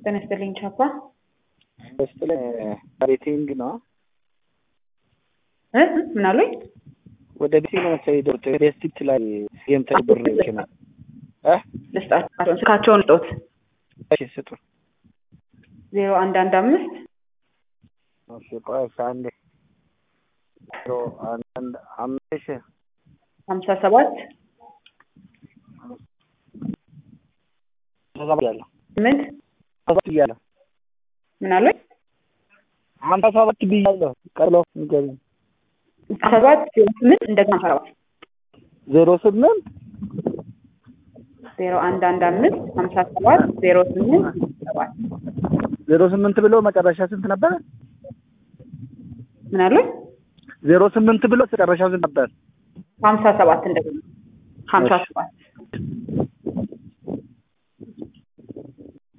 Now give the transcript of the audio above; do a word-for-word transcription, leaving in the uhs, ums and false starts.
ተነስተልኝ ቻፓ በስተለ ሬቲንግ ነው እ ምን አሉኝ? ወደ ቢሲ ነው ሳይደው ቴስቲት ላይ ጌም ተብር ነው ይችላል እ ለስጣቸው ስካቸውን ጦት እሺ ስጡ ዜሮ አንድ አንድ አምስት እሺ ቆይ ሳንዴ ዜሮ አንድ አምስት ሃምሳ ሰባት ተዛብያለሁ ምን ሰባት ይያለ ምን አሉኝ? ሃምሳ ሰባት ቢያለሁ ቀርሎ እንገኝ ሰባት ስምንት እንደገና ሰባት ዜሮ ስምንት ዜሮ አንድ አንድ አምስት ሃምሳ ሰባት ዜሮ ስምንት ሰባት ዜሮ ስምንት ብሎ መጨረሻ ስንት ነበር? ምን አሉኝ? ዜሮ ስምንት ብሎ መጨረሻው ስንት ነበር? ሃምሳ ሰባት እንደገና ሃምሳ ሰባት